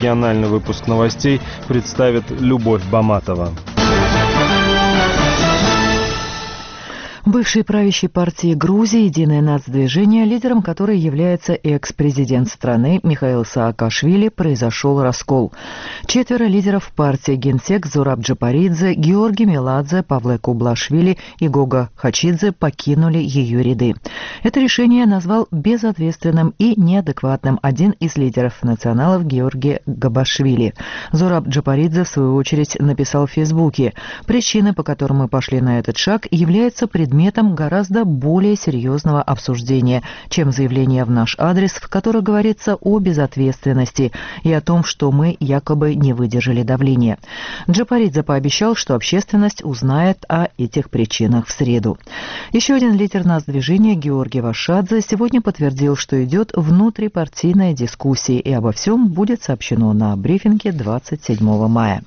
Региональный выпуск новостей представит Любовь Баматова. Бывшей правящей партии Грузии «Единое нацдвижение», лидером которой является экс-президент страны Михаил Саакашвили, произошел раскол. 4 лидеров партии: генсек Зураб Джапаридзе, Георгий Меладзе, Павле Кублашвили и Гога Хачидзе покинули ее ряды. Это решение назвал безответственным и неадекватным один из лидеров националов Георгий Габашвили. Зураб Джапаридзе, в свою очередь, написал в Фейсбуке: «Причина, по которой мы пошли на этот шаг, является предметом гораздо более серьезного обсуждения, чем заявление в наш адрес, в котором говорится о безответственности и о том, что мы якобы не выдержали давления». Джапаридзе пообещал, что общественность узнает о этих причинах в среду. Еще один лидер нацдвижения Георгий Вашадзе сегодня подтвердил, что идет внутрипартийная дискуссия, и обо всем будет сообщено на брифинге 27 мая.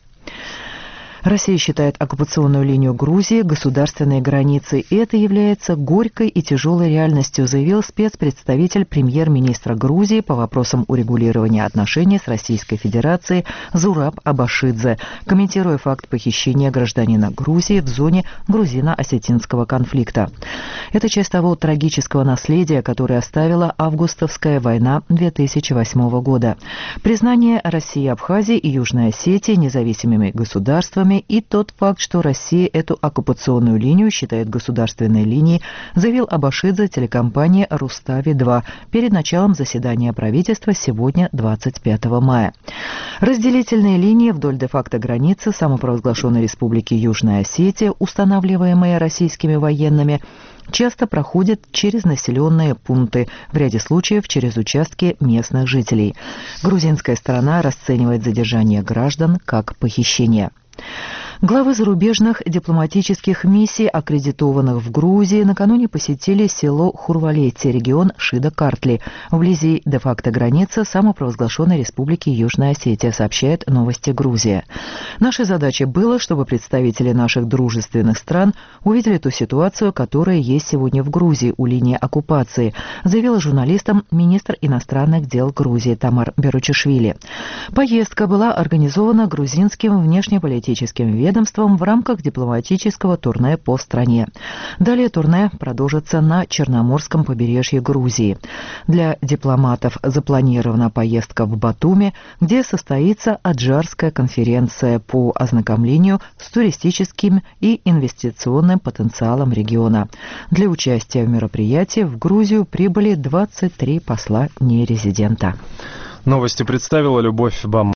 Россия считает оккупационную линию Грузии государственной границей, и это является горькой и тяжелой реальностью, заявил спецпредставитель премьер-министра Грузии по вопросам урегулирования отношений с Российской Федерацией Зураб Абашидзе, комментируя факт похищения гражданина Грузии в зоне грузино-осетинского конфликта. Это часть того трагического наследия, которое оставила августовская война 2008 года. Признание России, Абхазии и Южной Осетии независимыми государствами и тот факт, что Россия эту оккупационную линию считает государственной линией, заявил Абашидзе телекомпании «Рустави-2» перед началом заседания правительства сегодня, 25 мая. Разделительные линии вдоль де-факто границы самопровозглашенной республики Южная Осетия, устанавливаемые российскими военными, часто проходят через населенные пункты, в ряде случаев через участки местных жителей. Грузинская сторона расценивает задержание граждан как похищение. Главы зарубежных дипломатических миссий, аккредитованных в Грузии, накануне посетили село Хурвалетти, регион Шида-Картли, вблизи де-факто границы самопровозглашенной республики Южная Осетия, сообщает «Новости Грузия». Нашей задачей было, чтобы представители наших дружественных стран увидели ту ситуацию, которая есть сегодня в Грузии у линии оккупации, заявила журналистам министр иностранных дел Грузии Тамар Беручишвили. Поездка была организована грузинским внешнеполитическим ведомством в рамках дипломатического турне по стране. Далее турне продолжится на Черноморском побережье Грузии. Для дипломатов запланирована поездка в Батуми, где состоится Аджарская конференция по ознакомлению с туристическим и инвестиционным потенциалом региона. Для участия в мероприятии в Грузию прибыли 23 посла нерезидента. Новости представила Любовь Баматова.